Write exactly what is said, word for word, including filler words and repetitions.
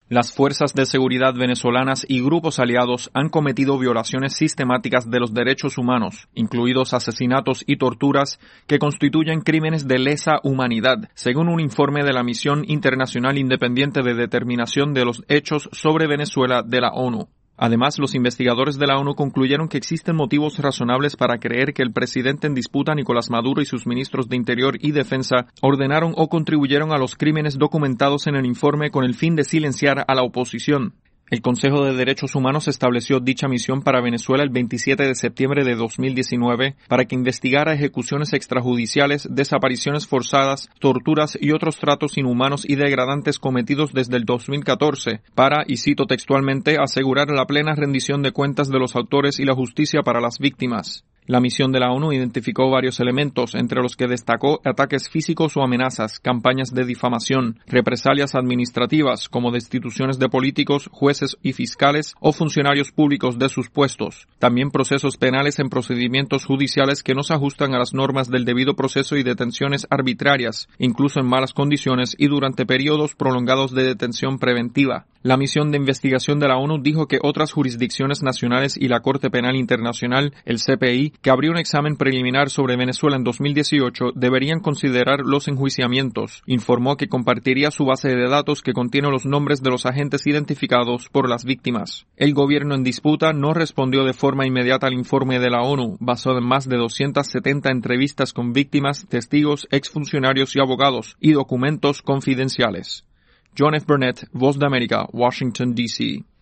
Las fuerzas de seguridad venezolanas y grupos aliados han cometido violaciones sistemáticas de los derechos humanos, incluidos asesinatos y torturas, que constituyen crímenes de lesa humanidad, según un informe de la Misión Internacional Independiente de Determinación de los Hechos sobre Venezuela de la ONU. Además, los investigadores de la ONU concluyeron que existen motivos razonables para creer que el presidente en disputa, Nicolás Maduro, y sus ministros de Interior y Defensa ordenaron o contribuyeron a los crímenes documentados en el informe con el fin de silenciar a la oposición. El Consejo de Derechos Humanos estableció dicha misión para Venezuela el veintisiete de septiembre de dos mil diecinueve para que investigara ejecuciones extrajudiciales, desapariciones forzadas, torturas y otros tratos inhumanos y degradantes cometidos desde el dos mil catorce para, y cito textualmente, asegurar la plena rendición de cuentas de los autores y la justicia para las víctimas. La misión de la ONU identificó varios elementos, entre los que destacó ataques físicos o amenazas, campañas de difamación, represalias administrativas, como destituciones de políticos, jueces y fiscales o funcionarios públicos de sus puestos. También procesos penales en procedimientos judiciales que no se ajustan a las normas del debido proceso y detenciones arbitrarias, incluso en malas condiciones y durante periodos prolongados de detención preventiva. La misión de investigación de la ONU dijo que otras jurisdicciones nacionales y la Corte Penal Internacional, el C P I, que abrió un examen preliminar sobre Venezuela en dos mil dieciocho, deberían considerar los enjuiciamientos. Informó que compartiría su base de datos que contiene los nombres de los agentes identificados por las víctimas. El gobierno en disputa no respondió de forma inmediata al informe de la ONU, basado en más de doscientas setenta entrevistas con víctimas, testigos, exfuncionarios y abogados, y documentos confidenciales. John F. Burnett, Voz de América, Washington, D C